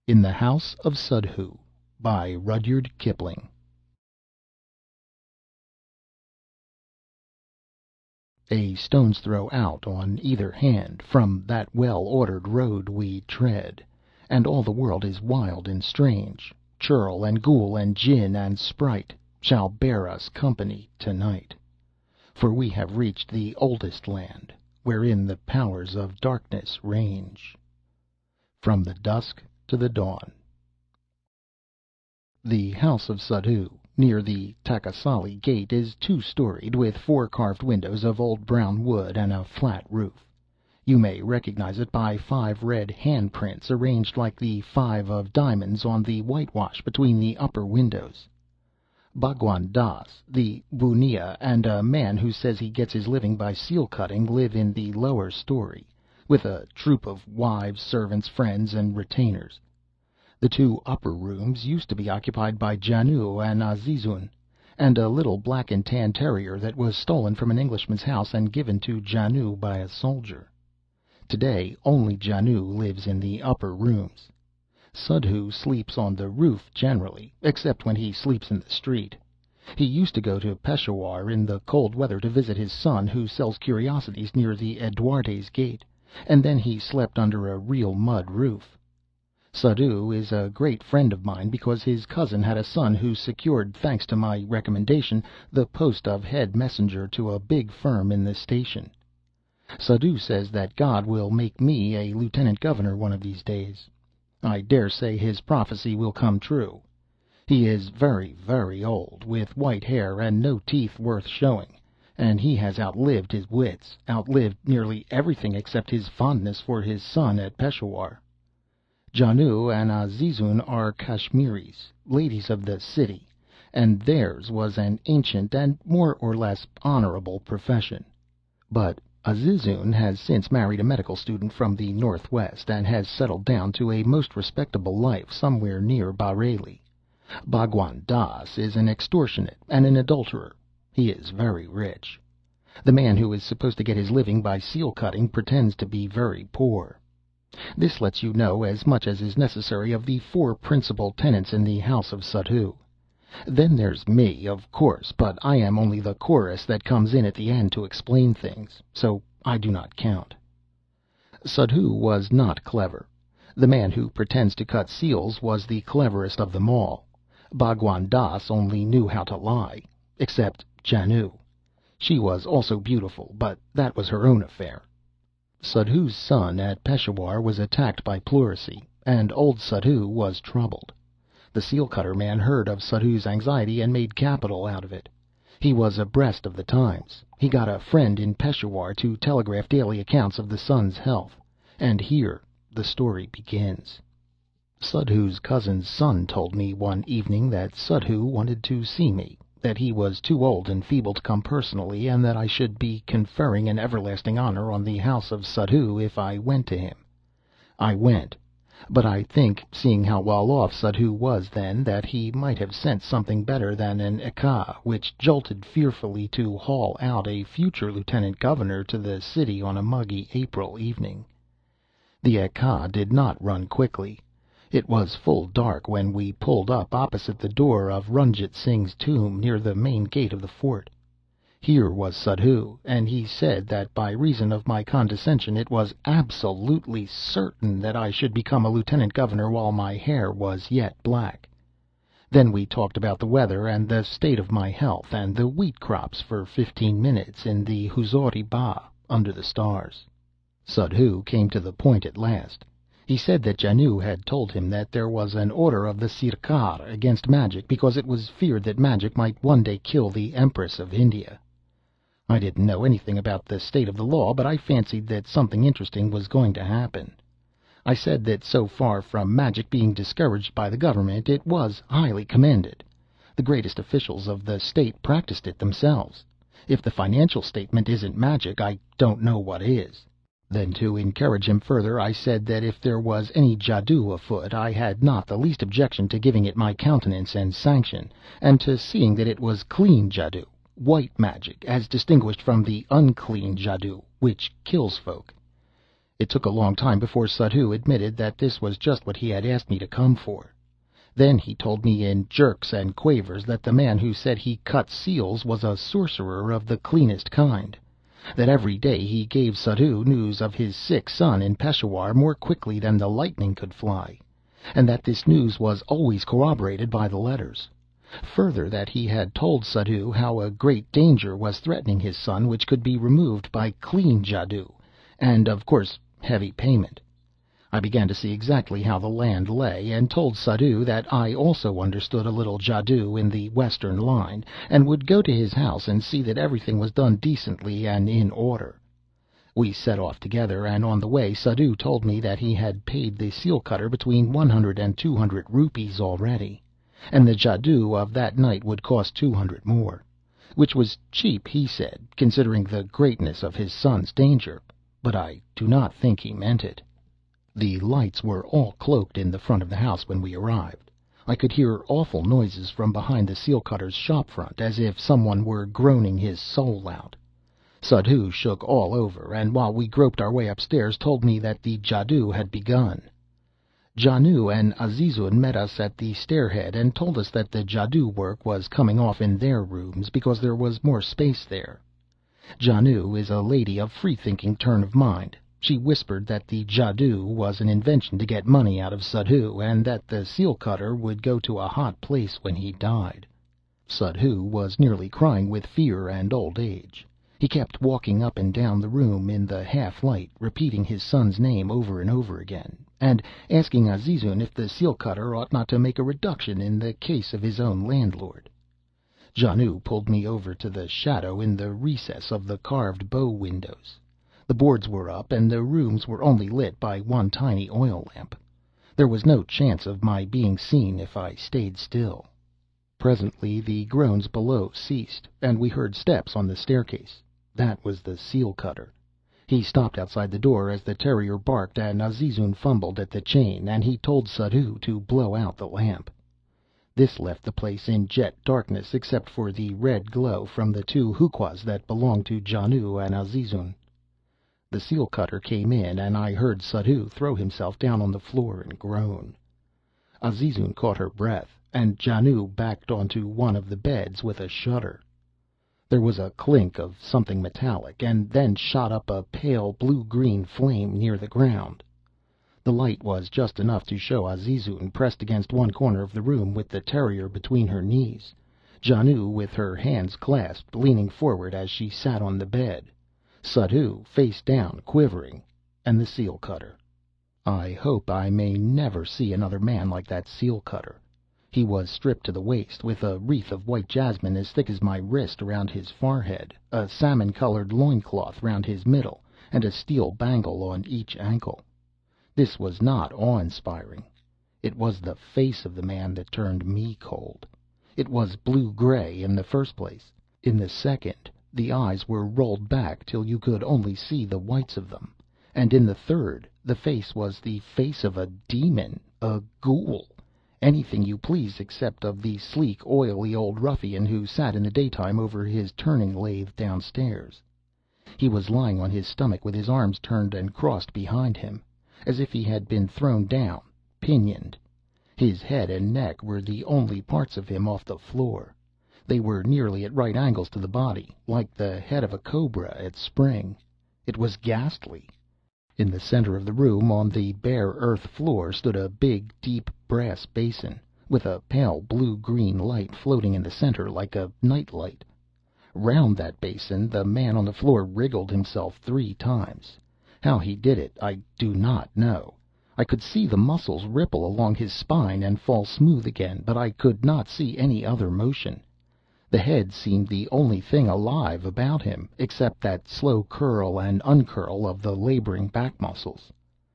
In the House of Suddhoo by Rudyard Kipling. A stone's throw out on either hand From that well-ordered road we tread, And all the world is wild and strange. Churl and ghoul and Jinn and sprite Shall bear us company to-night. For we have reached the oldest land, Wherein the powers of darkness range. From the Dusk to the Dawn. The House of Suddhoo, near the Taksali Gate, is two-storied, with four carved windows of old brown wood and a flat roof. You may recognize it by 5 red hand prints arranged like the 5 of diamonds on the whitewash between the upper windows. Bhagwan Dass, the bunnia, and a man who says he gets his living by seal cutting live in the lower story, with a troop of wives, servants, friends, and retainers. The 2 upper rooms used to be occupied by Janoo and Azizun, and a little black and tan terrier that was stolen from an Englishman's house and given to Janoo by a soldier. Today only Janoo lives in the upper rooms. Suddhoo sleeps on the roof generally, except when he sleeps in the street. He used to go to Peshawar in the cold weather to visit his son, who sells curiosities near the Edwardes Gate, and then he slept under a real mud roof. Suddhoo is a great friend of mine because his cousin had a son who secured, thanks to my recommendation, the post of head messenger to a big firm in the station. Suddhoo says that God will make me a lieutenant governor one of these days. I dare say his prophecy will come true. He is very, very old, with white hair and no teeth worth showing, and he has outlived his wits, outlived nearly everything except his fondness for his son at Peshawar. Janoo and Azizun are Kashmiris, ladies of the city, and theirs was an ancient and more or less honorable profession. But Azizun has since married a medical student from the Northwest, and has settled down to a most respectable life somewhere near Bareilly. Bhagwan Dass is an extortionate and an adulterer. He is very rich. The man who is supposed to get his living by seal cutting pretends to be very poor. This lets you know as much as is necessary of the 4 principal tenants in the House of Suddhoo. Then there's me, of course, but I am only the chorus that comes in at the end to explain things, so I do not count. Suddhoo was not clever. The man who pretends to cut seals was the cleverest of them all. Bhagwan Dass only knew how to lie, except Janoo. She was also beautiful, but that was her own affair. Suddhoo's son at Peshawar was attacked by pleurisy, and old Suddhoo was troubled. The seal cutter man heard of Suddhoo's anxiety and made capital out of it. He was abreast of the times. He got a friend in Peshawar to telegraph daily accounts of the son's health, and here the story begins. Suddhoo's cousin's son told me one evening that Suddhoo wanted to see me, that he was too old and feeble to come personally, and that I should be conferring an everlasting honor on the House of Suddhoo if I went to him. I went, but I think, seeing how well off Suddhoo was then, that he might have sent something better than an ekka, which jolted fearfully to haul out a future lieutenant governor to the city on a muggy April evening. The ekka did not run quickly. It was full dark when we pulled up opposite the door of Runjeet Singh's tomb, near the main gate of the fort. Here was Suddhoo, and he said that by reason of my condescension it was absolutely certain that I should become a lieutenant governor while my hair was yet black. Then we talked about the weather and the state of my health, and the wheat crops for 15 minutes in the Huzuri Ba, under the stars. Suddhoo came to the point at last. He said that Janoo had told him that there was an order of the Sirkar against magic, because it was feared that magic might one day kill the Empress of India. I didn't know anything about the state of the law, but I fancied that something interesting was going to happen. I said that so far from magic being discouraged by the government, it was highly commended. The greatest officials of the state practiced it themselves. If the financial statement isn't magic, I don't know what is. Then, to encourage him further, I said that if there was any jadoo afoot, I had not the least objection to giving it my countenance and sanction, and to seeing that it was clean jadoo, white magic, as distinguished from the unclean jadoo, which kills folk. It took a long time before Suddhoo admitted that this was just what he had asked me to come for. Then he told me in jerks and quavers that the man who said he cut seals was a sorcerer of the cleanest kind, that every day he gave Suddhoo news of his sick son in Peshawar more quickly than the lightning could fly, and that this news was always corroborated by the letters. Further, that he had told Suddhoo how a great danger was threatening his son, which could be removed by clean jadoo, and, of course, heavy payment. I began to see exactly how the land lay, and told Suddhoo that I also understood a little jadoo in the western line, and would go to his house and see that everything was done decently and in order. We set off together, and on the way Suddhoo told me that he had paid the seal cutter between 100 and 200 rupees already, and the jadoo of that night would cost 200 more, which was cheap, he said, considering the greatness of his son's danger, but I do not think he meant it. The lights were all cloaked in the front of the house when we arrived. I could hear awful noises from behind the seal cutter's shop front, as if someone were groaning his soul out. Suddhoo shook all over, and while we groped our way upstairs told me that the jadoo had begun. Janoo and Azizun met us at the stairhead and told us that the jadoo work was coming off in their rooms because there was more space there. Janoo is a lady of free-thinking turn of mind. She whispered that the jadoo was an invention to get money out of Suddhoo, and that the seal cutter would go to a hot place when he died. Suddhoo was nearly crying with fear and old age. He kept walking up and down the room in the half-light, repeating his son's name over and over again, and asking Azizun if the seal cutter ought not to make a reduction in the case of his own landlord. Janoo pulled me over to the shadow in the recess of the carved bow windows. The boards were up, and the rooms were only lit by one tiny oil lamp. There was no chance of my being seen if I stayed still. Presently the groans below ceased, and we heard steps on the staircase. That was the seal cutter. He stopped outside the door as the terrier barked and Azizun fumbled at the chain, and he told Suddhoo to blow out the lamp. This left the place in jet darkness except for the red glow from the two huqas that belonged to Janoo and Azizun. The seal cutter came in, and I heard Suddhoo throw himself down on the floor and groan. Azizun caught her breath, and Janoo backed onto one of the beds with a shudder. There was a clink of something metallic, and then shot up a pale blue-green flame near the ground. The light was just enough to show Azizun pressed against one corner of the room with the terrier between her knees, Janoo with her hands clasped, leaning forward as she sat on the bed, Suddhoo face down, quivering, and the seal cutter. I hope I may never see another man like that seal cutter. He was stripped to the waist, with a wreath of white jasmine as thick as my wrist around his forehead, a salmon-colored loincloth round his middle, and a steel bangle on each ankle. This was not awe-inspiring. It was the face of the man that turned me cold. It was blue-gray in the first place. In the second, the eyes were rolled back till you could only see the whites of them, and in the third, the face was the face of a demon, a ghoul, anything you please except of the sleek, oily old ruffian who sat in the daytime over his turning lathe downstairs. He was lying on his stomach with his arms turned and crossed behind him, as if he had been thrown down, pinioned. His head and neck were the only parts of him off the floor. They were nearly at right angles to the body, like the head of a cobra at spring. It was ghastly. In the center of the room, on the bare earth floor, stood a big, deep brass basin, with a pale blue-green light floating in the center like a night light. Round that basin the man on the floor wriggled himself 3 times. How he did it I do not know. I could see the muscles ripple along his spine and fall smooth again, but I could not see any other motion. The head seemed the only thing alive about him, except that slow curl and uncurl of the laboring back muscles.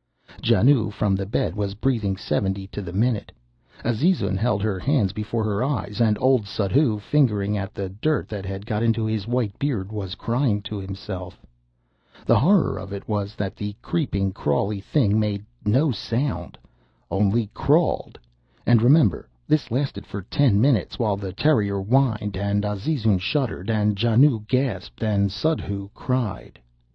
Janoo from the bed was breathing 70 to the minute. Azizun held her hands before her eyes, and old Suddhoo, fingering at the dirt that had got into his white beard, was crying to himself. The horror of it was that the creeping, crawly thing made no sound, only crawled. And remember, this lasted for 10 minutes, while the terrier whined, and Azizun shuddered, and Janoo gasped, and Suddhoo cried.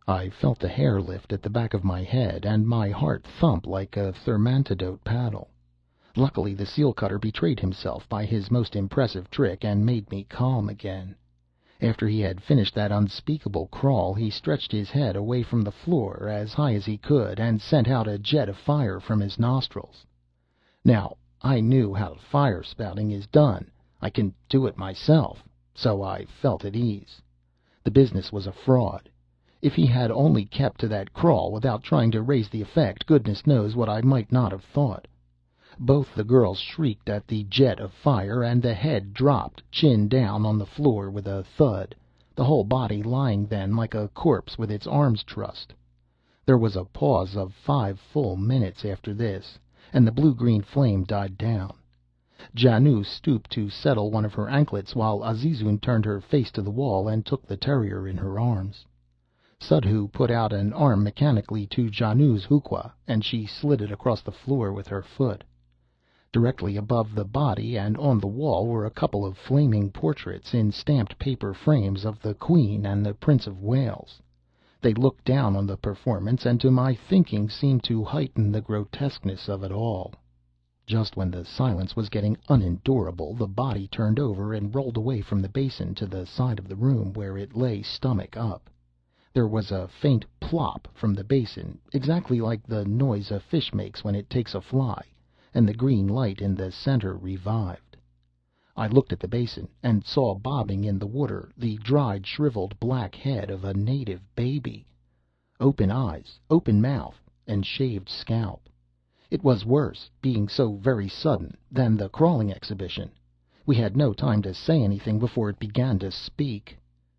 I felt the hair lift at the back of my head, and my heart thump like a thermantidote paddle. Luckily the seal cutter betrayed himself by his most impressive trick, and made me calm again. After he had finished that unspeakable crawl, he stretched his head away from the floor as high as he could, and sent out a jet of fire from his nostrils. Now, I knew how fire spouting is done. I can do it myself, so I felt at ease. The business was a fraud. If he had only kept to that crawl without trying to raise the effect, goodness knows what I might not have thought. Both the girls shrieked at the jet of fire, and the head dropped, chin down, on the floor with a thud, the whole body lying then like a corpse with its arms trussed. There was a pause of 5 full minutes after this, and the blue-green flame died down. Janoo stooped to settle one of her anklets, while Azizun turned her face to the wall and took the terrier in her arms. Suddhoo put out an arm mechanically to Janoo's huqa, and she slid it across the floor with her foot. Directly above the body and on the wall were a couple of flaming portraits in stamped paper frames of the Queen and the Prince of Wales. They looked down on the performance, and to my thinking seemed to heighten the grotesqueness of it all. Just when the silence was getting unendurable, the body turned over and rolled away from the basin to the side of the room, where it lay stomach up. There was a faint plop from the basin, exactly like the noise a fish makes when it takes a fly, and the green light in the center revived. I looked at the basin, and saw bobbing in the water the dried, shriveled black head of a native baby. Open eyes, open mouth, and shaved scalp. It was worse, being so very sudden, than the crawling exhibition. We had no time to say anything before it began to speak.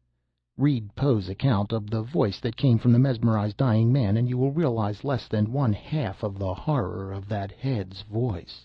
Read Poe's account of the voice that came from the mesmerized dying man, and you will realize less than one half of the horror of that head's voice.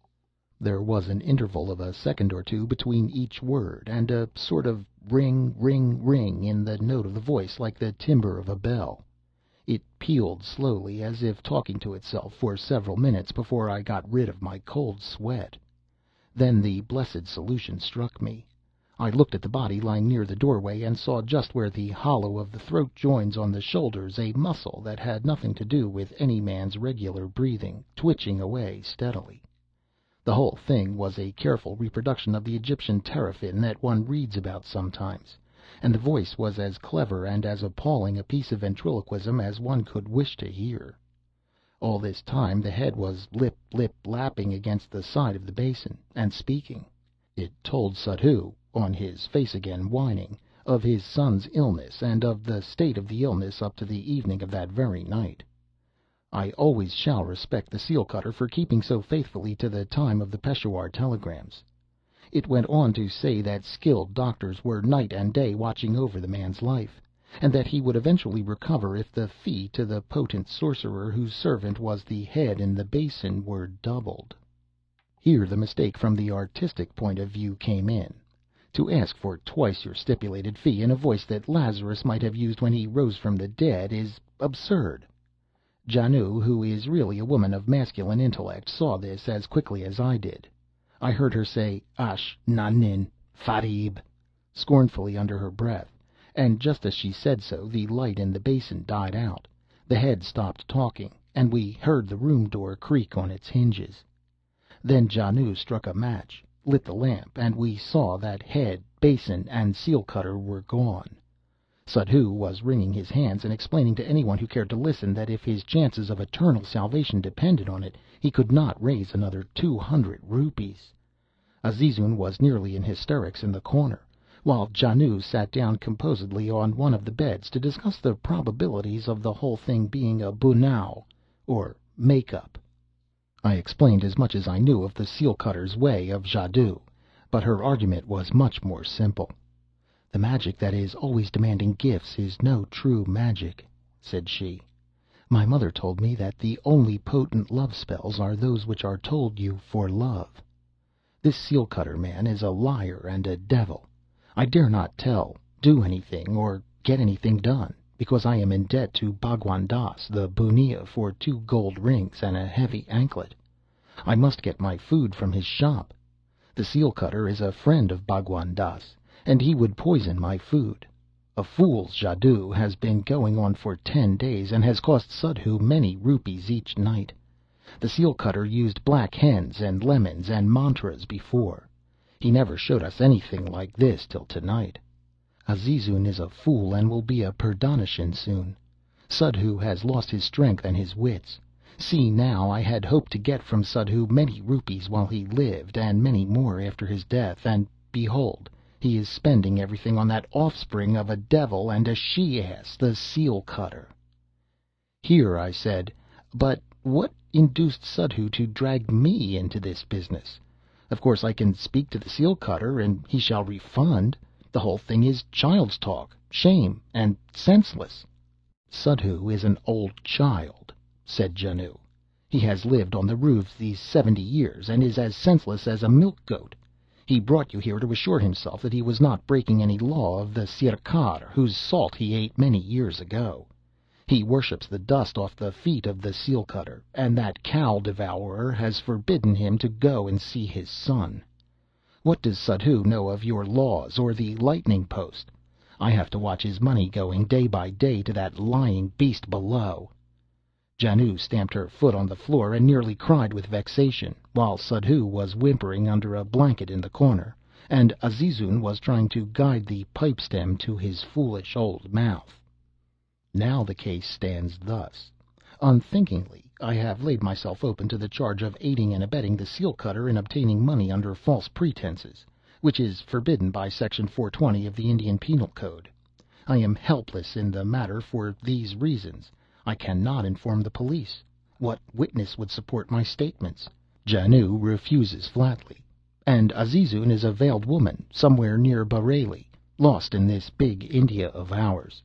There was an interval of a second or two between each word, and a sort of ring, ring, ring in the note of the voice, like the timbre of a bell. It pealed slowly, as if talking to itself, for several minutes before I got rid of my cold sweat. Then the blessed solution struck me. I looked at the body lying near the doorway, and saw just where the hollow of the throat joins on the shoulders a muscle that had nothing to do with any man's regular breathing, twitching away steadily. The whole thing was a careful reproduction of the Egyptian teraphin that one reads about sometimes, and the voice was as clever and as appalling a piece of ventriloquism as one could wish to hear. All this time the head was lapping against the side of the basin, and speaking. It told Suddhoo, on his face again whining, of his son's illness, and of the state of the illness up to the evening of that very night. I always shall respect the seal cutter for keeping so faithfully to the time of the Peshawar telegrams. It went on to say that skilled doctors were night and day watching over the man's life, and that he would eventually recover if the fee to the potent sorcerer whose servant was the head in the basin were doubled. Here the mistake from the artistic point of view came in. To ask for twice your stipulated fee in a voice that Lazarus might have used when he rose from the dead is absurd. Janoo, who is really a woman of masculine intellect, saw this as quickly as I did. I heard her say "Ash nanin farib" scornfully under her breath, and just as she said so the light in the basin died out, the head stopped talking, and we heard the room door creak on its hinges. Then Janoo struck a match, lit the lamp, and we saw that head, basin, and seal cutter were gone. Suddhoo was wringing his hands and explaining to anyone who cared to listen that if his chances of eternal salvation depended on it, he could not raise another 200 rupees. Azizun was nearly in hysterics in the corner, while Janoo sat down composedly on one of the beds to discuss the probabilities of the whole thing being a bunao, or make-up. I explained as much as I knew of the seal cutter's way of jadoo, but her argument was much more simple. "The magic that is always demanding gifts is no true magic," said she. "My mother told me that the only potent love spells are those which are told you for love. This seal cutter man is a liar and a devil. I dare not tell, do anything, or get anything done, because I am in debt to Bhagwan Dass, the bunnia, for 2 gold rings and a heavy anklet. I must get my food from his shop. The seal cutter is a friend of Bhagwan Dass, and he would poison my food. A fool's jadoo has been going on for 10 days, and has cost Suddhoo many rupees each night. The seal cutter used black hens and lemons and mantras before. He never showed us anything like this till tonight. Azizun is a fool, and will be a Purdanishan soon. Suddhoo has lost his strength and his wits. See now, I had hoped to get from Suddhoo many rupees while he lived, and many more after his death, and behold, he is spending everything on that offspring of a devil and a she-ass, the seal cutter. Here I said, but what induced Suddhoo to drag me into this business? Of course I can speak to the seal cutter, and he shall refund. The whole thing is child's talk, shame, and senseless. Suddhoo is an old child, said Janoo. He has lived on the roofs these 70 years, and is as senseless as a milk-goat. He brought you here to assure himself that he was not breaking any law of the Sirkar, whose salt he ate many years ago. He worships the dust off the feet of the seal cutter, and that cow devourer has forbidden him to go and see his son. What does Suddhoo know of your laws or the lightning post? I have to watch his money going day by day to that lying beast below. Janoo stamped her foot on the floor and nearly cried with vexation, while Suddhoo was whimpering under a blanket in the corner, and Azizun was trying to guide the pipe stem to his foolish old mouth. Now the case stands thus. Unthinkingly, I have laid myself open to the charge of aiding and abetting the seal cutter in obtaining money under false pretenses, which is forbidden by Section 420 of the Indian Penal Code. I am helpless in the matter for these reasons. I cannot inform the police. What witness would support my statements? Janoo refuses flatly. And Azizun is a veiled woman, somewhere near Bareilly, lost in this big India of ours.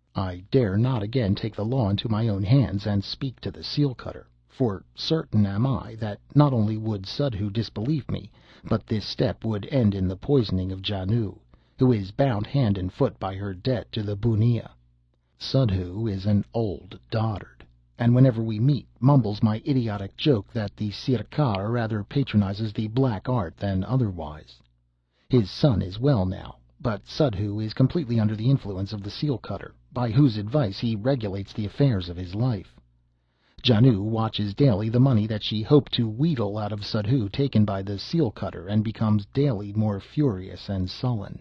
I dare not again take the law into my own hands and speak to the seal cutter, for certain am I that not only would Suddhoo disbelieve me, but this step would end in the poisoning of Janoo, who is bound hand and foot by her debt to the bunnia. Suddhoo is an old dotard, and whenever we meet mumbles my idiotic joke that the Sirkar rather patronizes the black art than otherwise. His son is well now, but Suddhoo is completely under the influence of the seal cutter, by whose advice he regulates the affairs of his life. Janoo watches daily the money that she hoped to wheedle out of Suddhoo taken by the seal cutter, and becomes daily more furious and sullen.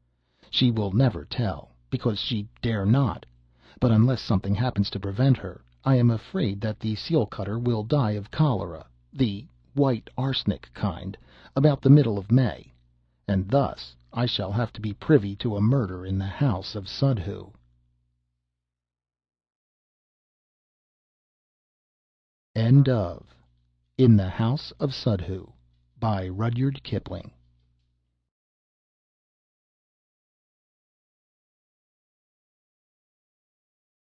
She will never tell, because she dare not. But unless something happens to prevent her, I am afraid that the seal cutter will die of cholera, the white arsenic kind, about the middle of May, and thus I shall have to be privy to a murder in the house of Suddhoo. End of In the House of Suddhoo by Rudyard Kipling.